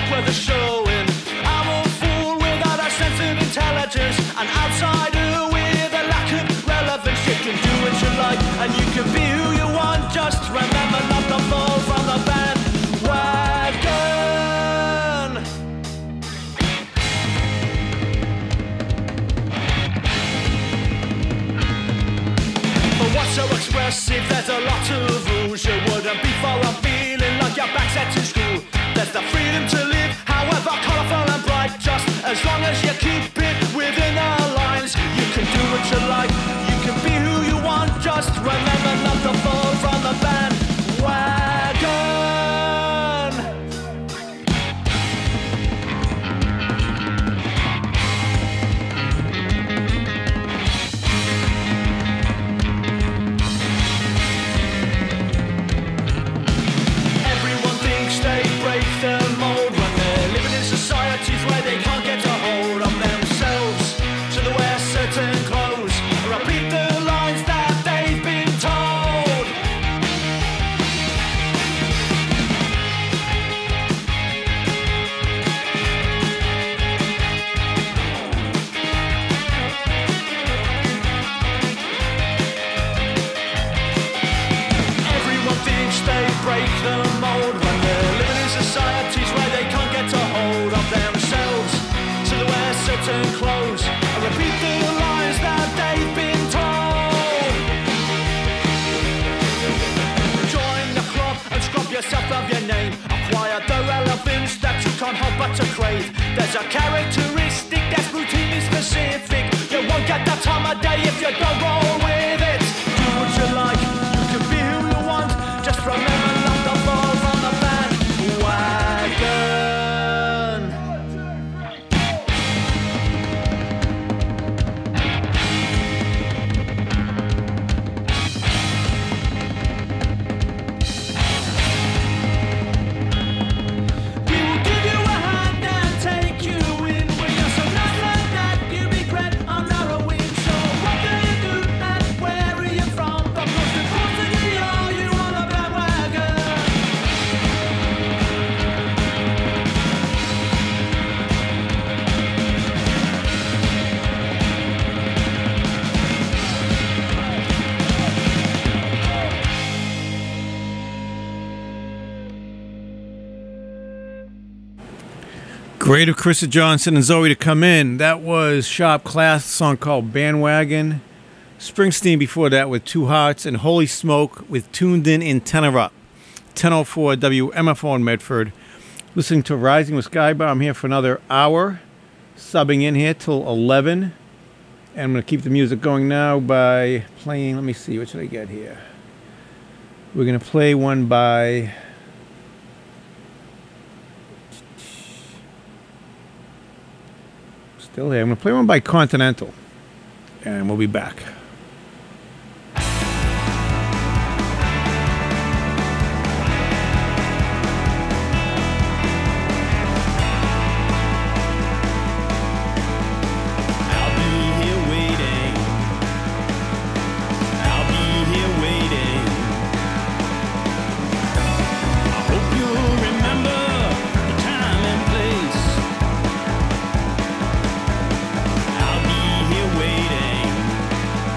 worth a showing. I'm a fool without a sense of intelligence, an outsider with a lack of relevance. You can do what you like and you can be who you want. Just remember not to fall from the bandwagon. But what's so expressive? There's a lot of rules. You wouldn't be far off feeling like your back's set to school. There's the freedom to live, however colourful and bright. Just as long as you keep it within our lines, you can do what you like, you can be who you want. Just remember not to fall from the bandwagon. Everyone thinks they break the mold when they're living in societies where they can't get a hold of themselves, so they wear certain clothes, repeat the lines that they've been told. Everyone thinks they break the mold when they're living in societies where they can't get a hold of themselves, so they wear certain clothes and repeat the lines that they've been told. Join the club and scrub yourself of your name. Acquire the relevance that you can't help but to crave. There's a characteristic that's routinely specific. You won't get that time of day if you don't roll with it. Do what you like, you can be who you want. Just remember not to fall from the bandwagon. We will give you a hand and take you in. When you're so not like that, you regret our narrowing. So what do you do and where are you from? But most importantly, are you on a bandwagon? Great of Krista Johnson and Zoe to come in. That was Sharp Class, a song called Bandwagon. Springsteen before that with Two Hearts, and Holy Smoke with Tuned In Tenor Up. 10:04 WMFO in Medford. Listening to Rising with Skybar. I'm here for another hour, subbing in here till 11. And I'm going to keep the music going now by playing, let me see, what should I get here? We're going to play one by... Still here. I'm going to play one by Continental. And we'll be back. I'll be here waiting. I'll be here waiting. I hope you'll remember the time and place. I'll be here waiting.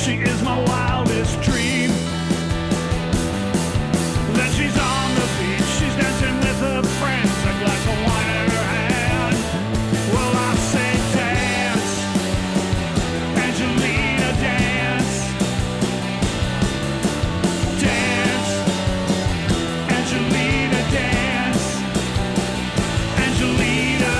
She is my wildest dream. Then she's on the beach, she's dancing with her friends, a glass of wine in her hand. Well, I say dance, Angelina, dance. Dance, Angelina, dance. Angelina.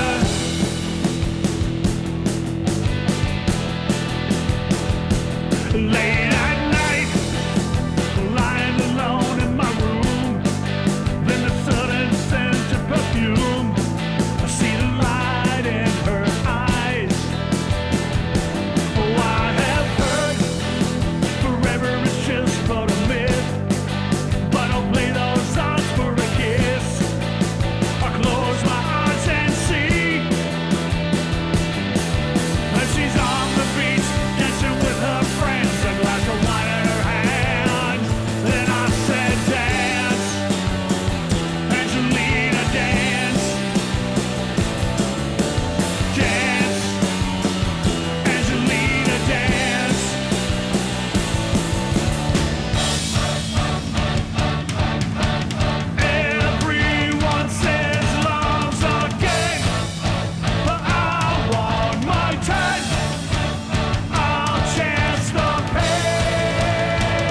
Late at night, lying alone in my room, then the sudden scent of perfume. I see the light in her eyes. Oh, I have heard forever is just but a myth, but I'll play those odds for a kiss. I close my eyes and see that she's on the beach, dancing with her friends, a glass of wine in her hand. Then I said, dance, Angelina, dance. Dance, Angelina, dance. Everyone says love's a game, but I want my turn. I'll chance the pain.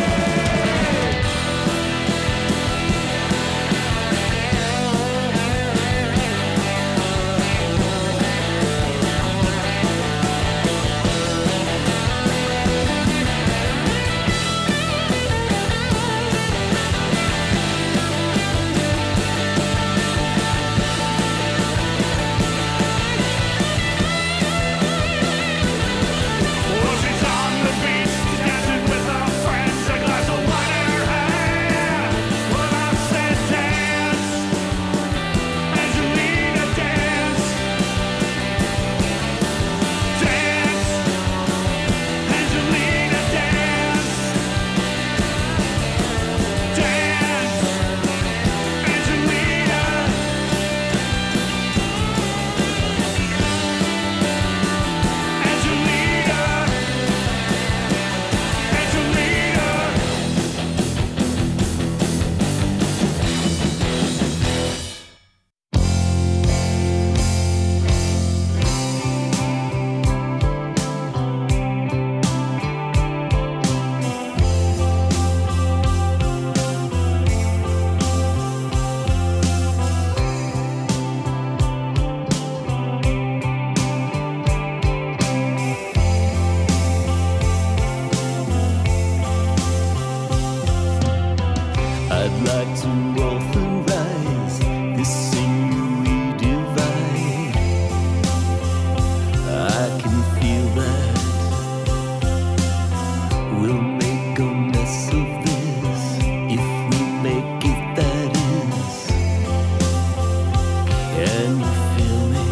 Well, she's on the beach, she's dancing with her friends, a glass of wine in her hand. Well, I said dance, Angelina, dance. Dance, Angelina, dance. Dance, Angelina. Angelina, Angelina. I'd like to authorize this sinewy divide. I can feel that we'll make a mess of this if we make it, that is. Can you feel me?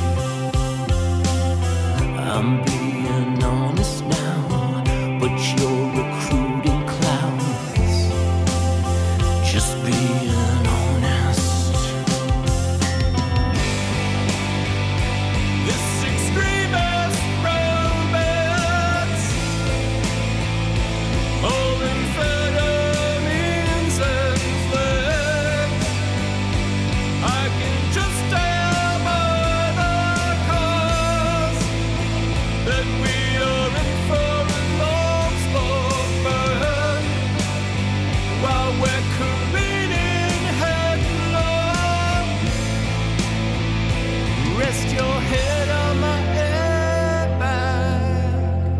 I'm being honest now, but you're recruiting clowns. Just being honest. This extremist romance, all amphetamines and flesh. I can just tell by the cause that we are in for a long, slow burn, while we're careening headlong. Rest your head on my airbag.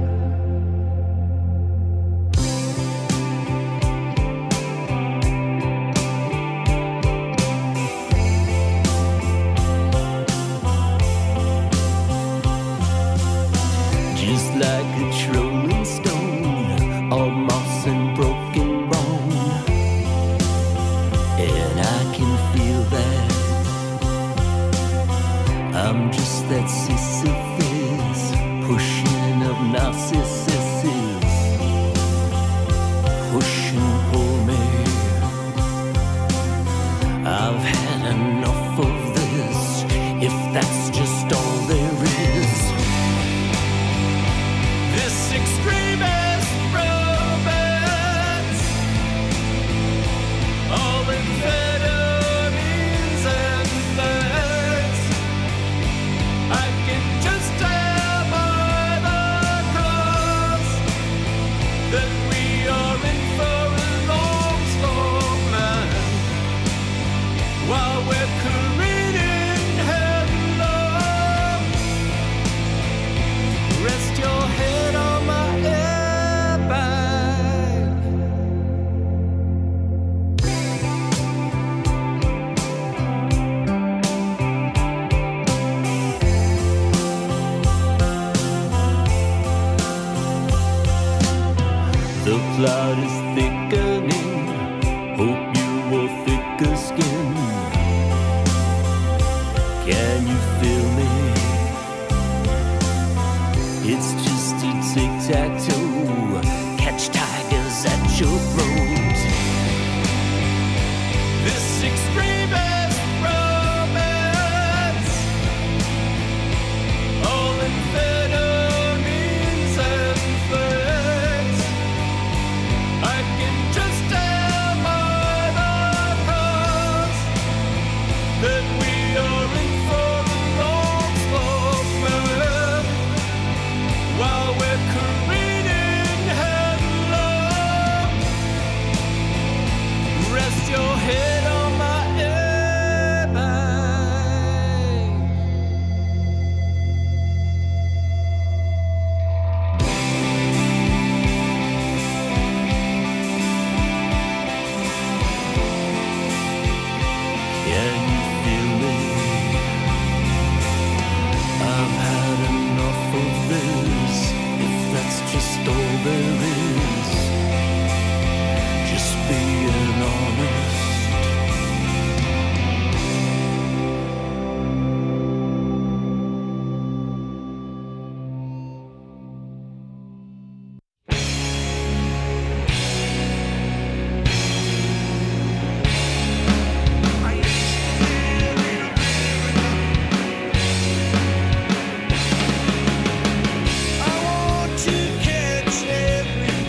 Just like a trolling stone, all moss and broken bone. And I can feel that I'm just that Sisyphus, pushing up narcissuses, push and pull me. I've had enough of this, if that's just all there is. This extremist The cloud is thickening. Hope you wore thicker skin. Can you feel me? It's just a tic-tac-toe. Catch tigers at your throat. This extremist romance, all amphetamines and threats. I can just tell by the cause that we are in for a long, slow burn while we're careening headlong. Rest your head on my airbag. Can you feel me? I've had enough of this. If that's just all there is, just being honest. I want to catch every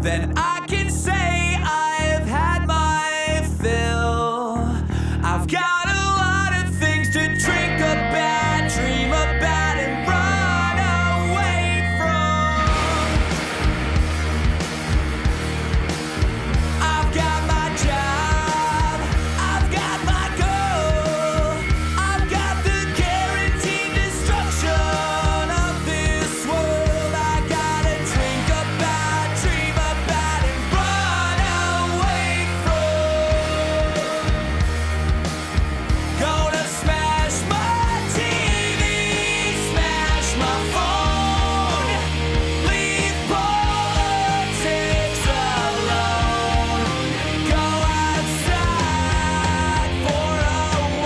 then I can say I've had my fill. I've got a lot of things to drink about, dream about, and run away from. I've got my job, I've got my goal, I've got the guaranteed destruction of this world. I gotta drink about, dream about, and run away from. Gonna smash my TV, smash my phone, leave politics alone, go outside for a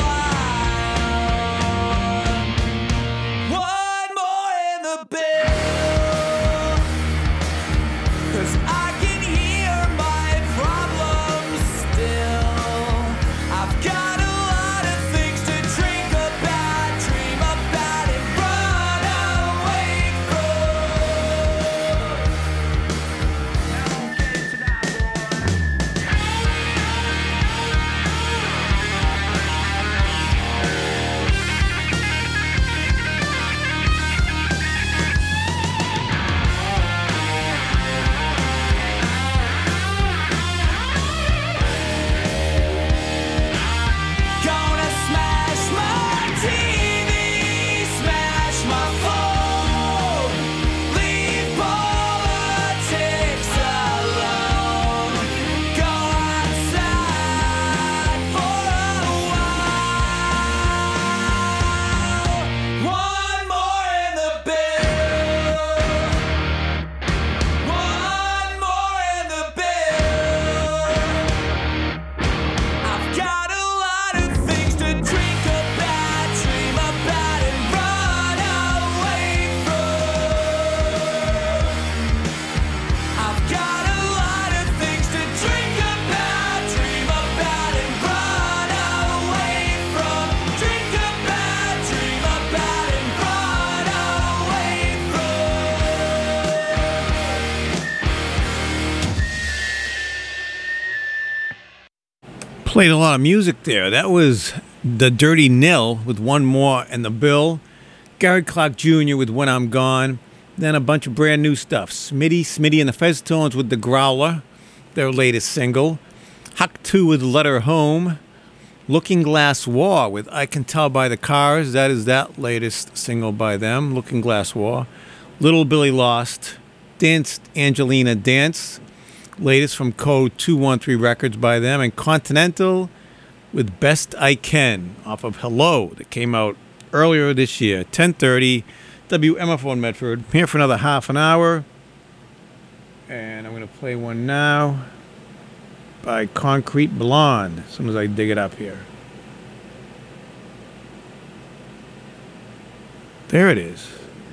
while. One more in the bill, 'cause I can hear my problems still. I've got a lot of things to drink about, dream about, and run away from. Gonna smash my TV, smash my phone, leave politics alone, go outside for a while. One more in the bill, one more in the bill. I've got a lot of things to drink about, dream about, and run away from. I've got a lot of things to drink about, dream about, and run away from. Drink about, dream about, and run away from. Played a lot of music there. That was The Dirty Nil with One More and the Bill. Gary Clark Jr. with When I'm Gone. Then a bunch of brand new stuff. Smitty and the Festones with The Growler, their latest single. Huck 2 with Letter Home. Looking Glass War with I Can Tell by the Cars. That is that latest single by them, Looking Glass War. Little Billy Lost. Danced Angelina Dance. Latest from Code 213 Records by them. And Continental with Best I Can off of Hello that came out earlier this year. 10:30 WMFO in Medford. Here for another half an hour. And I'm going to play one now by Concrete Blonde as soon as I dig it up here. There it is.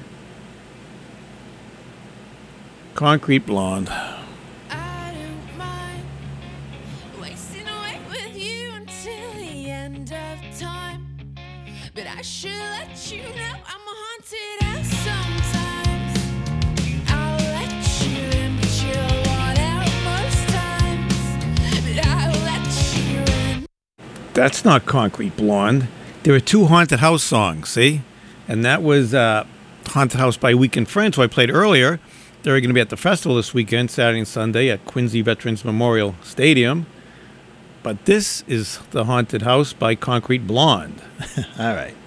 Concrete Blonde. I don't mind wasting away with you until the end of time, but I should let you know I'm a haunted house sometimes. I'll let you in, but you'll want out most times, but I'll let you in. That's not Concrete Blonde. There are two Haunted House songs, see? And that was Haunted House by Weekend Friends, who I played earlier. They're going to be at the festival this weekend, Saturday and Sunday, at Quincy Veterans Memorial Stadium. But this is The Haunted House by Concrete Blonde. All right.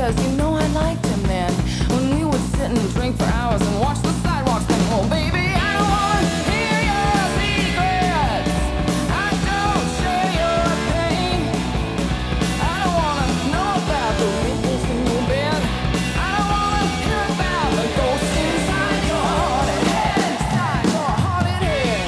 'cause you know I liked him then. When we would sit and drink for hours and watch the sidewalks then. Oh, baby, I don't wanna hear your secrets. I don't share your pain. I don't wanna know about the wrinkles in your bed. I don't wanna hear about the ghosts inside your haunted head. Inside your haunted head.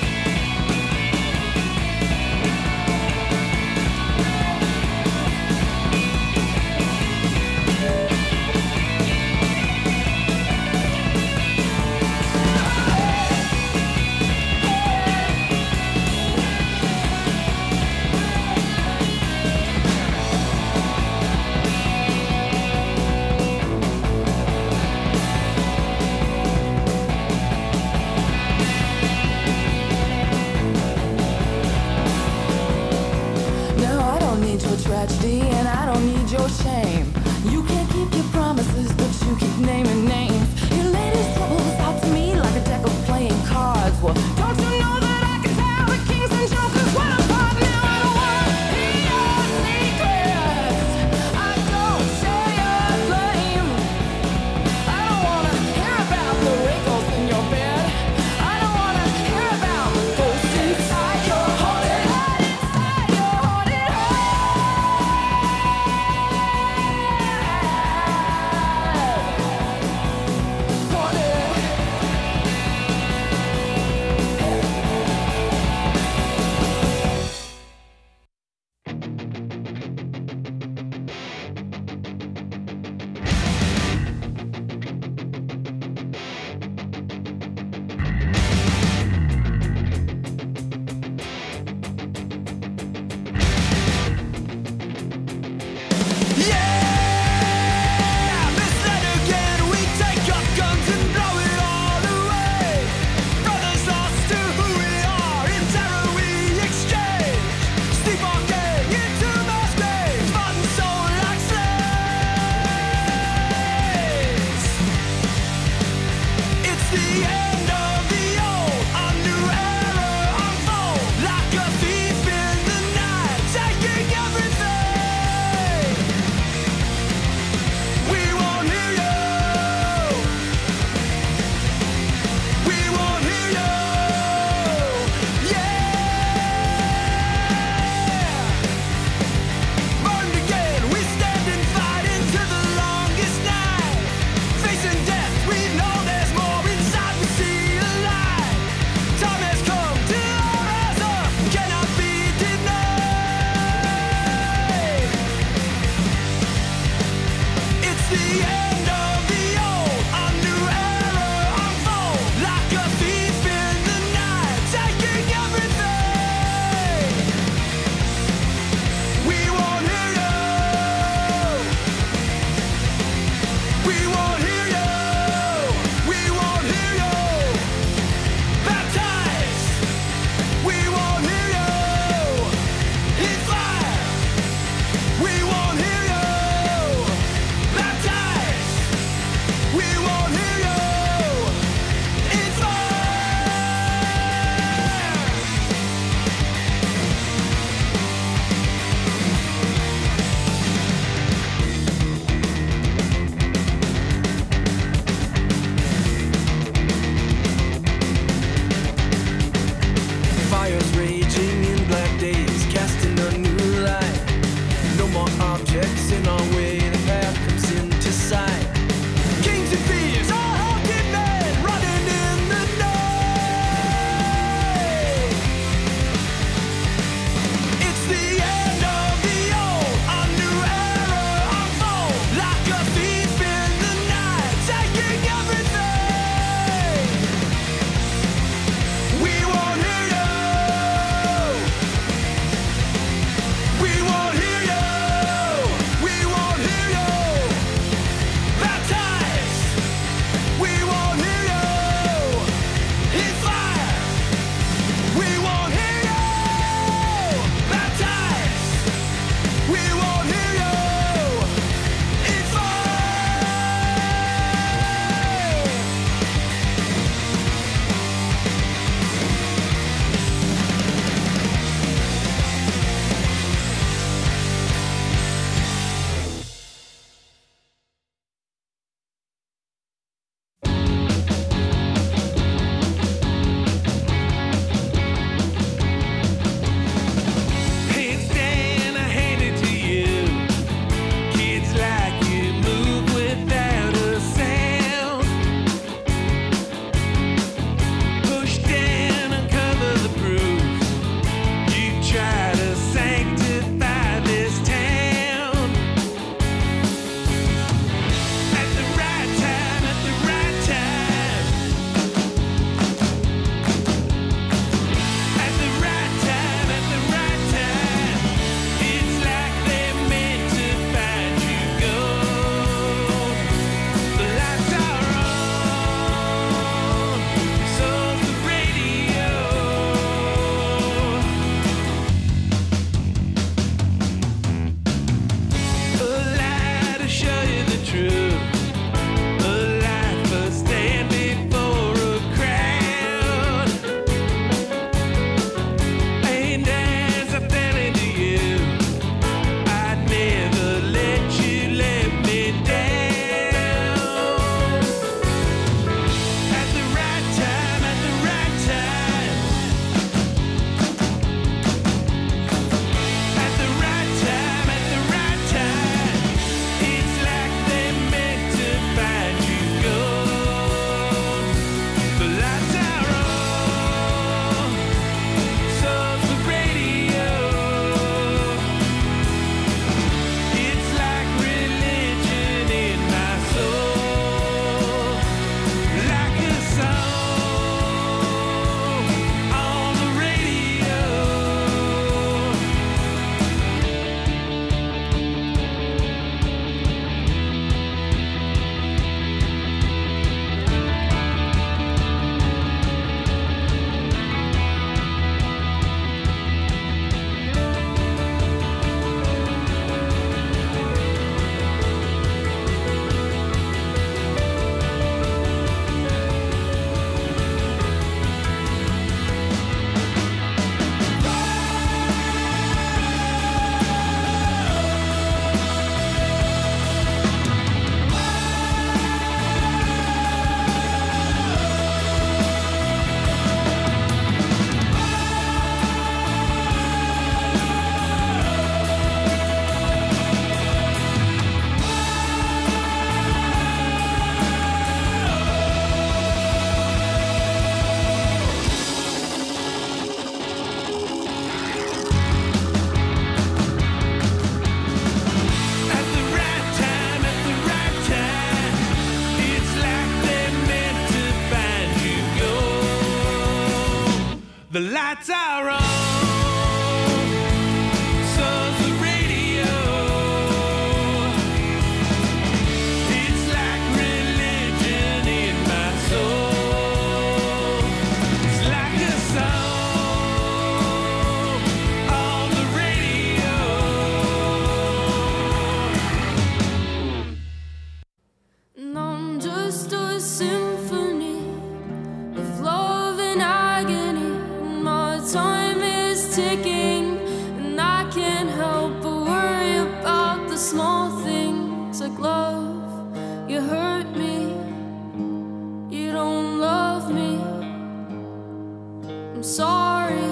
No, I don't need your tragedy and I don't need your shame. You can't keep your promises, but you keep naming names. Your latest troubles out to me like a deck of playing cards. Well, don't you know that I can tell the kings and jokers what I'm part now? I don't wanna hear your secrets. I don't share your blame. I don't wanna hear about the wrinkles in your bed. I don't wanna hear about the ghosts inside your haunted head. Inside your haunted head. We won't hear you. Baptized. The lights are on, so's the radio. It's like religion in my soul. It's like a song on the radio. And I'm just a symphony of love and agony. And my time is ticking, and I can't help but worry about the small things like love. You hurt me, you don't love me. I'm sorry,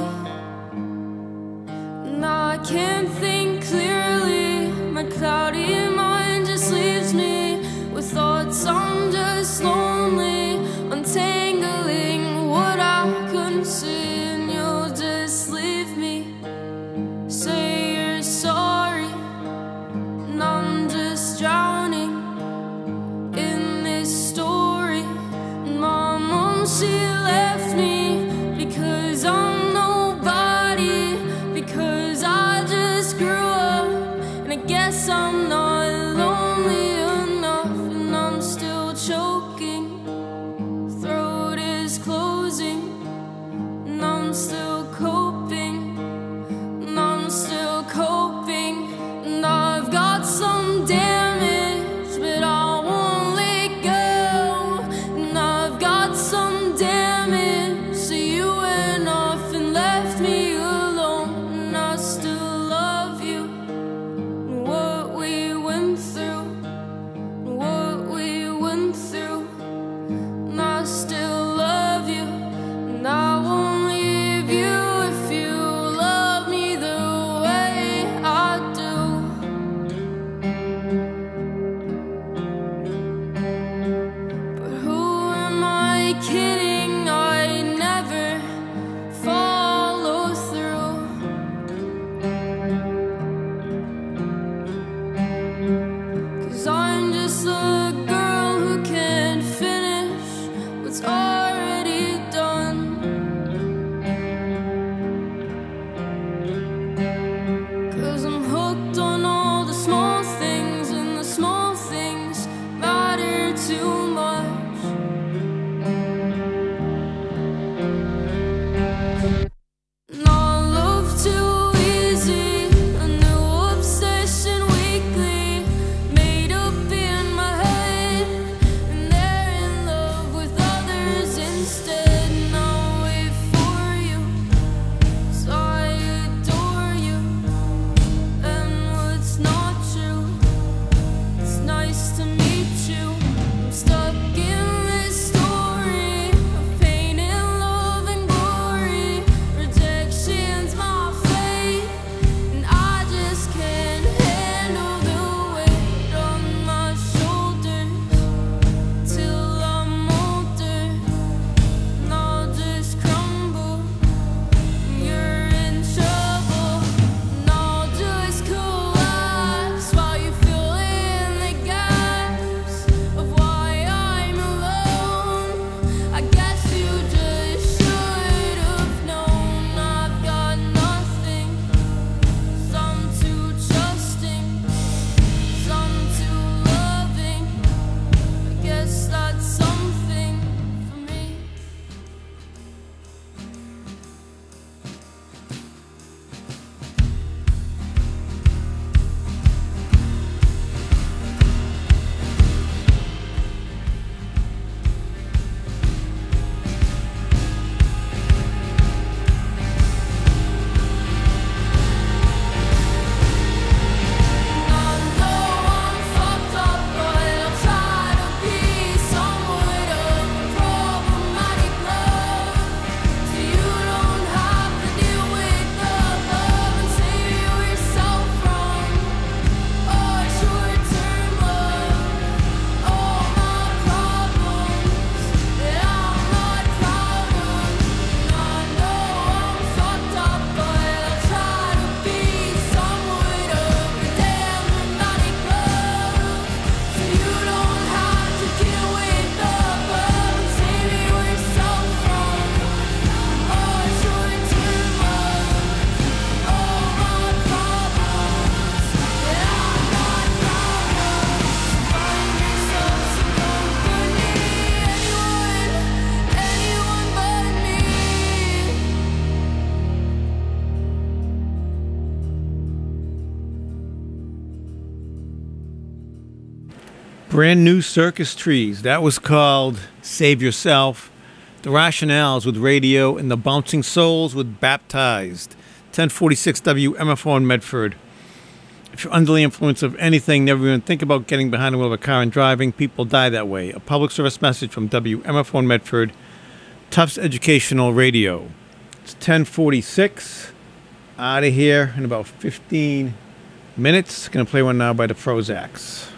and I can't think clearly. My cloudy mind just leaves me with thoughts. I'm just lonely, untangling what I couldn't see, and you'll just leave me. Say you're sorry, and I'm just drowning in this story. And my mom, she left me because I'm nobody, because I just grew up, and I guess I'm not lonely enough. And I'm still choking, throat is closing, and I'm still coping, and I'm still coping. And I've got some damage, but I won't let go. And I've got some damage, so you went off and left me alone. And I still love you, and what we went through, and what we went through. And I still love you, and I won't leave you if you love me the way I do. But who am I kidding? I never follow through. 'Cause I'm just a girl who can't finish what's already done. 'Cause I'm hooked on all the small things, and the small things matter too much. And I love too easy, a new obsession weekly, made up in my head, and they're in love with others instead. And I'll wait for you, 'cause I adore you. And what's not true, it's nice to meet you. I'm stuck Brand New Circus Trees. That was called Save Yourself. The Rationales with Radio and the Bouncing Souls with Baptized. 1046 WMFO in Medford. If you're under the influence of anything, never even think about getting behind the wheel of a car and driving. People die that way. A public service message from WMFO in Medford. Tufts Educational Radio. It's 1046. Out of here in about 15 minutes. Going to play one now by the Prozacs.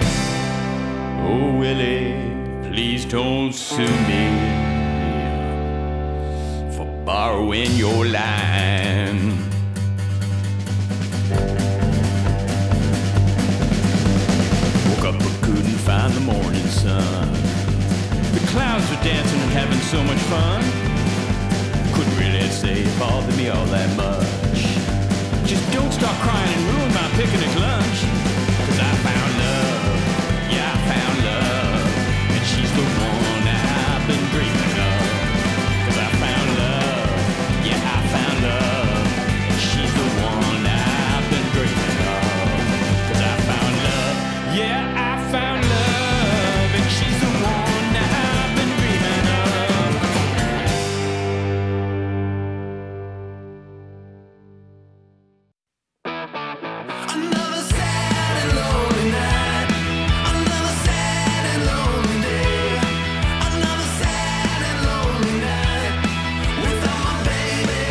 Willie, please don't sue me. borrowing your line. Woke up but couldn't find the morning sun. The clouds were dancing and having so much fun. Couldn't really say it bothered me all that much. Just don't start crying and ruin my picnic lunch. 'Cause I found love, yeah, I found love. And she's the one I've been dreaming of. 'Cause I found love, yeah, I found love. And she's the one I've been dreaming of. 'Cause I found love, yeah, I found love. And she's the one I've been dreaming of. Another sad and lonely night. Another sad and lonely day. Another sad and lonely night without my baby.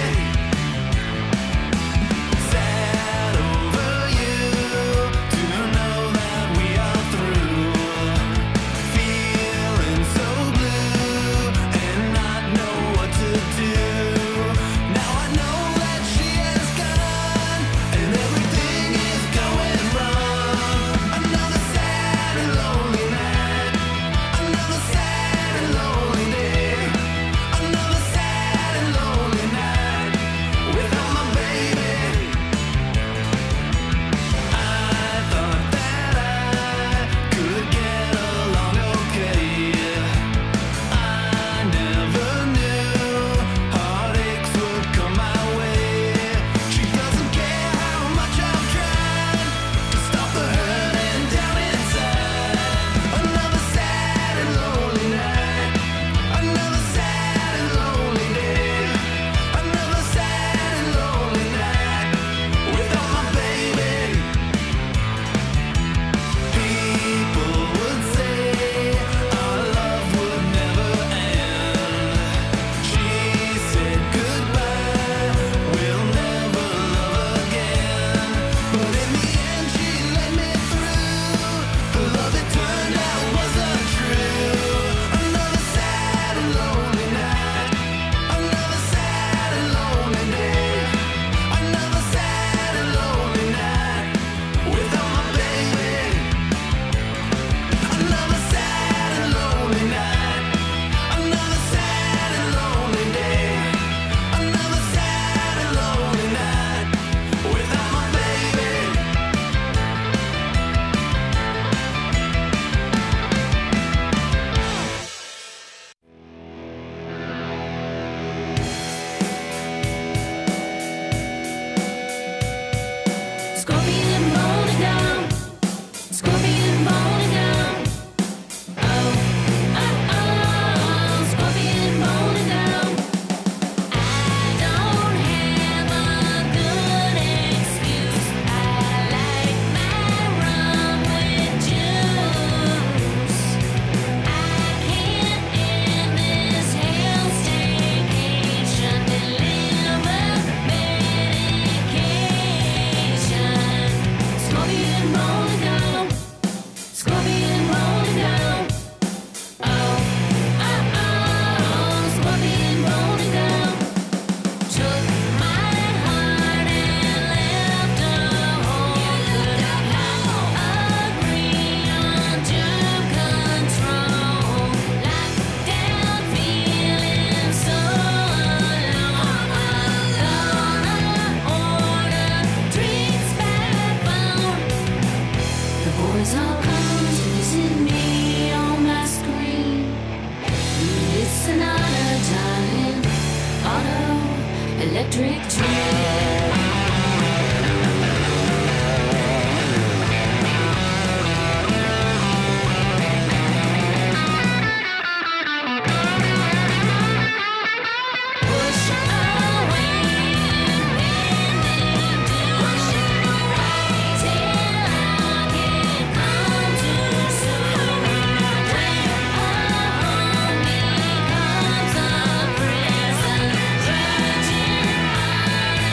Sad over you to know that we are through. Feeling so blue and not know what to do. Now I know that she has gone and everything is going wrong. Another sad and lonely night. Another sad and lonely day. Another sad and lonely night without my baby. I thought that I could get along okay. I never knew heartaches would come my way. She doesn't care how much I've tried to stop the hurting down inside. Another sad and lonely night. Another sad and lonely day. Another sad and lonely night without my baby. People would say our love would never end. She said goodbye, we'll never love again. But in the end she let me through. The love that turned out wasn't true. Another sad and lonely night. Another sad and lonely day. Another sad and lonely night without my baby. Another sad and lonely night. Another sad and lonely day. Another sad and lonely night without my baby. Scorpion bone down, scorpion bone down. Oh, oh, oh, scorpion bone down. I don't have a good excuse. I like my rum with juice. I can't end this hell staycation. Deliver medication. Scorpion bone down, scorpion bone down. Oh, oh, oh, scorpion bone down. Took my heart and left a hole. Could not agree under control. Locked down, feeling so alone. Gonna order drinks by phone. The boys all come to visit me on my screen. It's an honor, darling. Auto electric train. Push away when they do. Wait till I can come too soon. When a home becomes a prison, virgin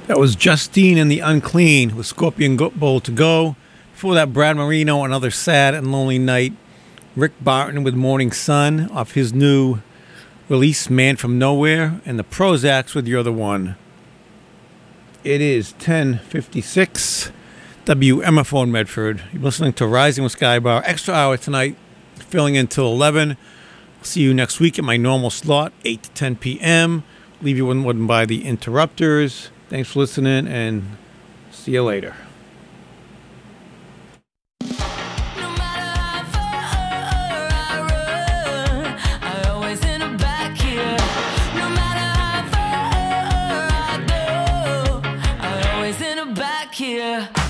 That was Justine and the Unclean with Scorpion Bowl to go. Before that, Brad Marino, Another Sad and Lonely Night. Rick Barton with Morning Sun off his new release, Man From Nowhere. And the Prozacs with You're the One. It is 10:56. WMFO in Medford. You're listening to Rising with Sky Bar. Extra hour tonight, filling in till 11. I'll see you next week at my normal slot, 8 to 10 p.m. Leave you one by the Interrupters. Thanks for listening, and see you later. No matter how far I run, I always end up back here. No matter how far I go, I always end up back here.